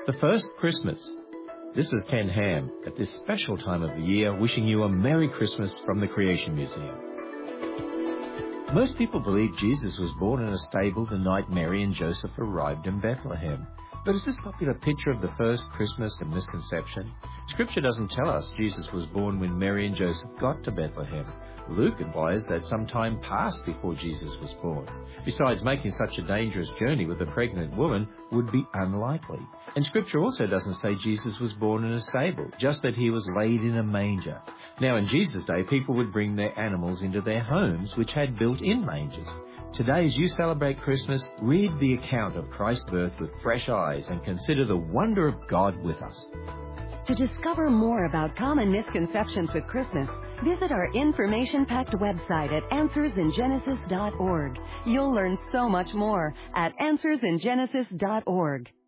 The first Christmas. This is Ken Ham at this special time of the year, wishing you a Merry Christmas from the Creation Museum. Most people believe Jesus was born in a stable the night Mary and Joseph arrived in Bethlehem. But is this popular picture of the first Christmas a misconception? Scripture doesn't tell us Jesus was born when Mary and Joseph got to Bethlehem. Luke implies that some time passed before Jesus was born. Besides, making such a dangerous journey with a pregnant woman would be unlikely. And Scripture also doesn't say Jesus was born in a stable, just that he was laid in a manger. Now, in Jesus' day, people would bring their animals into their homes, which had built-in mangers. Today, as you celebrate Christmas, read the account of Christ's birth with fresh eyes and consider the wonder of God with us. To discover more about common misconceptions with Christmas, visit our information-packed website at AnswersInGenesis.org. You'll learn so much more at AnswersInGenesis.org.